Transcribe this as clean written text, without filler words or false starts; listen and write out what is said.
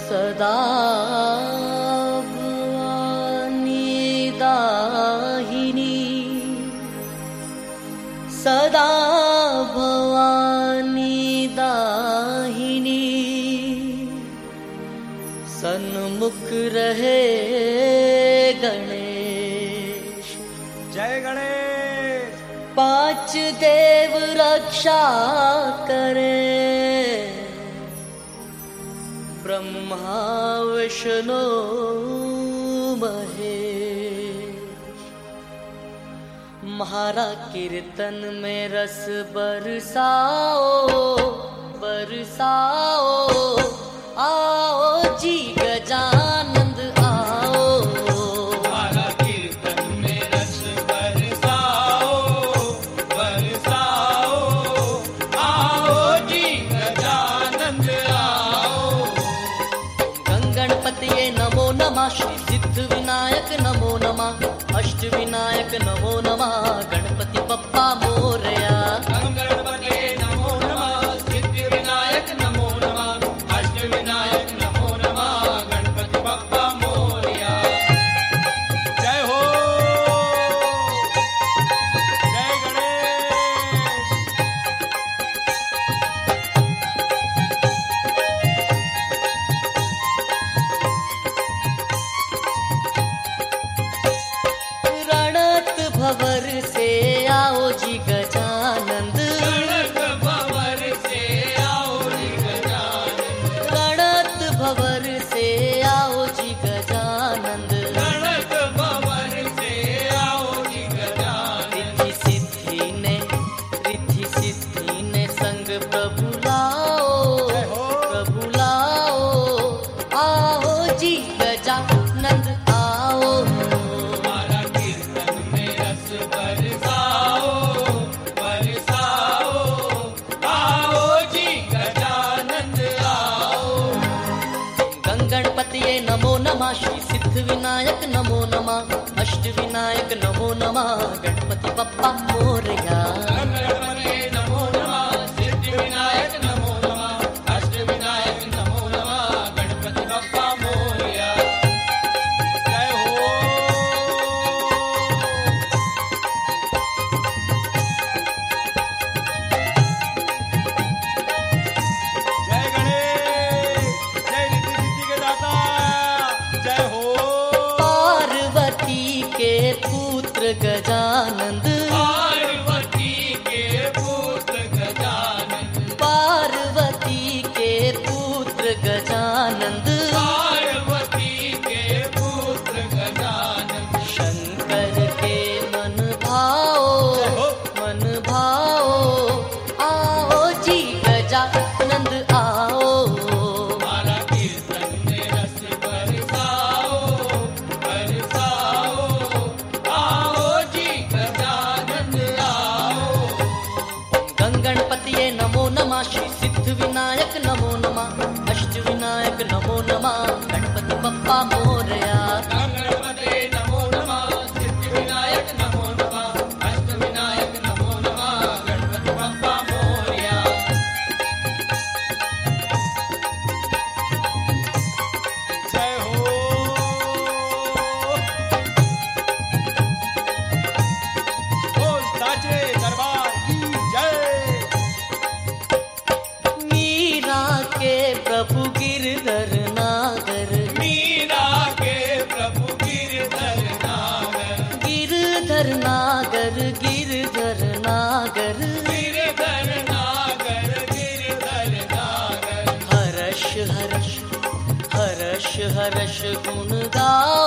सदा भवानी दाहिनी, सदा भवानी दाहिनी, सन्मुख रहे गणेश। जय गणेश। पांच देव रक्षा करे, ब्रह्मा विष्णु महेश। म्हारा कीर्तन में रस बरसाओ, बरसाओ, आओ जी गजानंद आओ। म्हारा कीर्तन में रस बरसाओ, बरसाओ, आओ जी गजानंद आओ। गंगणपतये नमो नमः, श्री सिद्ध विनायक नमो नमः, अष्ट विनायक नमो नमः, गणपति बप्पा मोरया। गणपतये नमो नमः, सिद्ध विनायक नमो नमः, अष्ट विनायक नमो नमः, गणपति बप्पा मोरया। जय हो, जय गणेश। रणत भवर से आओ जी गजानंद, रणत भवर से आओ जी गजानंद, रणत भवर से आओ जी गजानंद। रणत भवर से आओ जी गजानंद। रिद्धि सिद्धि ने संग प्रभु लाओ, प्रभु लाओ, आओ जी गजानंद आओ। हमारा कीर्तन में रस बरसाओ, बरसाओ, आओ जी गजानंद आओ। गंगणपतये नमो नमः, श्री सिद्ध विनायक नमो नमः, अष्ट विनायक नमो नमः, गणपति बप्पा मोरया। गणपतये नमो नमः, सिद्ध विनायक नमो नमः, अष्ट विनायक नमो नमः, गणपति बप्पा मोरया। जय हो, जय गणेश, जय रिद्धि सिद्धि के दाता। जय हो, पार्वती के पुत्र गजानंद, पार्वती के पुत्र गजानंद, पार्वती के पुत्र गजानंद, पार्वती के पुत्र गजानंद। शंकर के मन भाओ, मन भाओ, आओ जी गजानंद आओ। हमारा कीर्तन में रस बरसाओ, बरसाओ, आओ जी गजानंद आओ। गंगणपतये नमो नमः, श्री सिद्ध विनायक नमो नमः, अष्ट विनायक नमो नमः, गणपति बप्पा मोरया। गणपतये नमो नमः, सिद्ध विनायक नमो नमः, अष्ट विनायक नमो नमः, गणपति बप्पा मोरया। जय हो, बोल साचे दरबार की जय। मीरा के प्रभु गिरधर नागर, मीरा के प्रभु गिरधर नागर, गिरधर नागर, गिरधर नागर, गिरधर नागर, गिरधर नागर। हर्ष हर्ष हर्ष हर्ष गुण गाओ,